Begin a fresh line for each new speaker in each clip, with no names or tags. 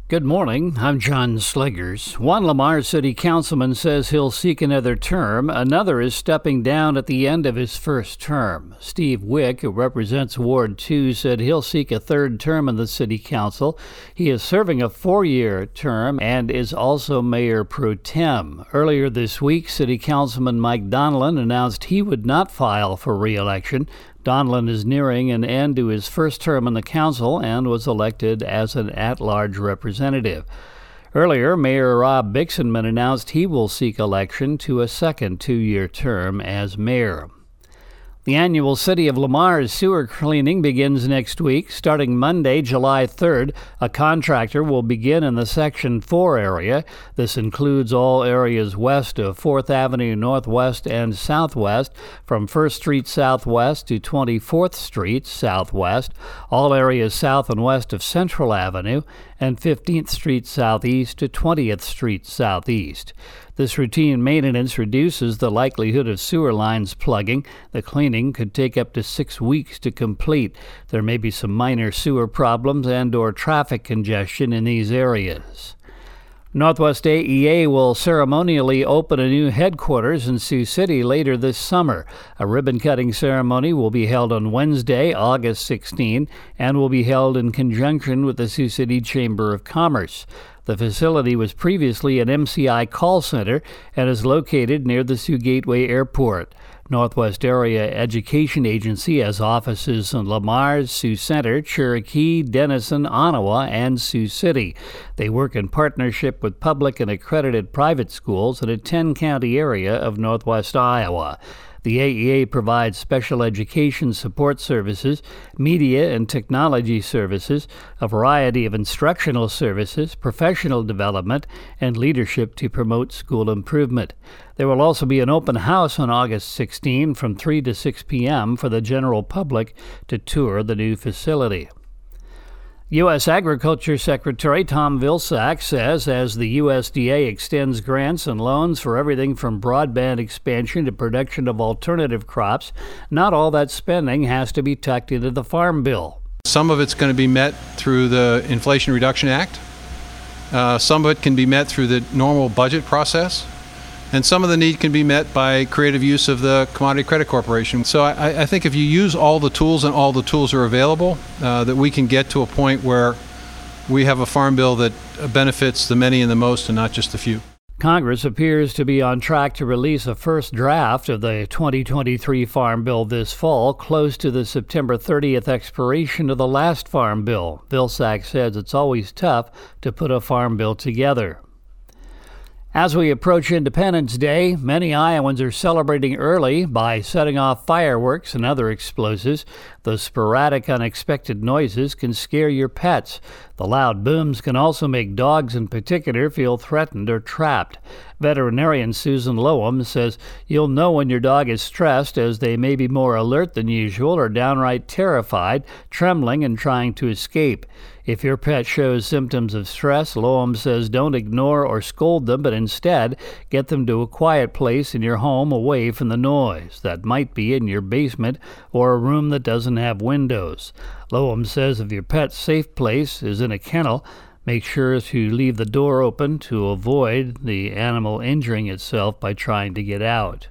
Good morning, I'm John Sleggers. One Lamar City councilman says he'll seek another term. Another is stepping down at the end of his first term. Steve Wick, who represents Ward 2, said he'll seek a third term in the city council. He is serving a 4-year term and is also mayor pro tem. Earlier this week, City Councilman Mike Donelon announced he would not file for re-election. Donelon is nearing an end to his first term in the council and was elected as an at-large representative. Earlier, Mayor Rob Bixenman announced he will seek election to a second 2-year term as mayor. The annual City of Lamar's sewer cleaning begins next week. Starting Monday, July 3rd, a contractor will begin in the Section 4 area. This includes all areas west of 4th Avenue Northwest and Southwest, from 1st Street Southwest to 24th Street Southwest, all areas south and west of Central Avenue, and 15th Street Southeast to 20th Street Southeast. This routine maintenance reduces the likelihood of sewer lines plugging. The cleaning could take up to 6 weeks to complete. There may be some minor sewer problems and/or traffic congestion in these areas. Northwest AEA will ceremonially open a new headquarters in Sioux City later this summer. A ribbon-cutting ceremony will be held on Wednesday, August 16, and will be held in conjunction with the Sioux City Chamber of Commerce. The facility was previously an MCI call center and is located near the Sioux Gateway Airport. Northwest Area Education Agency has offices in Lamar, Sioux Center, Cherokee, Denison, Ottawa, and Sioux City. They work in partnership with public and accredited private schools in a 10-county area of northwest Iowa. The AEA provides special education support services, media and technology services, a variety of instructional services, professional development, and leadership to promote school improvement. There will also be an open house on August 16 from 3 to 6 p.m. for the general public to tour the new facility. U.S. Agriculture Secretary Tom Vilsack says as the USDA extends grants and loans for everything from broadband expansion to production of alternative crops, not all that spending has to be tucked into the Farm Bill.
Some of it's going to be met through the Inflation Reduction Act. Some of it can be met through the normal budget process. And some of the need can be met by creative use of the Commodity Credit Corporation. So I think if you use all the tools and all the tools are available, that we can get to a point where we have a farm bill that benefits the many and the most and not just the few.
Congress appears to be on track to release a first draft of the 2023 Farm Bill this fall, close to the September 30th expiration of the last Farm Bill. Vilsack says it's always tough to put a farm bill together. As we approach Independence Day, many Iowans are celebrating early by setting off fireworks and other explosives. Those sporadic, unexpected noises can scare your pets. The loud booms can also make dogs in particular feel threatened or trapped. Veterinarian Susan Lowham says you'll know when your dog is stressed, as they may be more alert than usual or downright terrified, trembling and trying to escape. If your pet shows symptoms of stress, Lowham says don't ignore or scold them, but instead get them to a quiet place in your home away from the noise. That might be in your basement or a room that doesn't have windows. Lowham says if your pet's safe place is in a kennel, make sure to leave the door open to avoid the animal injuring itself by trying to get out.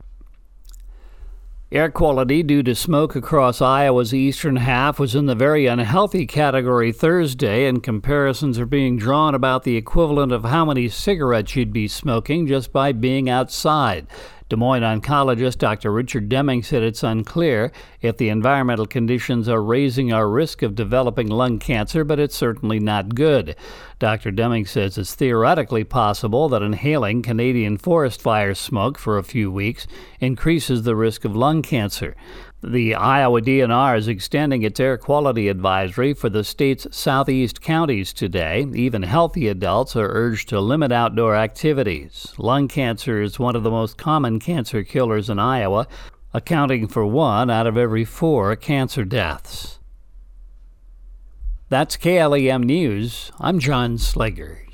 Air quality due to smoke across Iowa's eastern half was in the very unhealthy category Thursday, and comparisons are being drawn about the equivalent of how many cigarettes you'd be smoking just by being outside. Des Moines oncologist Dr. Richard Deming said it's unclear if the environmental conditions are raising our risk of developing lung cancer, but it's certainly not good. Dr. Deming says it's theoretically possible that inhaling Canadian forest fire smoke for a few weeks increases the risk of lung cancer. The Iowa DNR is extending its air quality advisory for the state's southeast counties today. Even healthy adults are urged to limit outdoor activities. Lung cancer is one of the most common cancer killers in Iowa, accounting for 1 out of every 4 cancer deaths. That's KLEM News. I'm John Sleggers.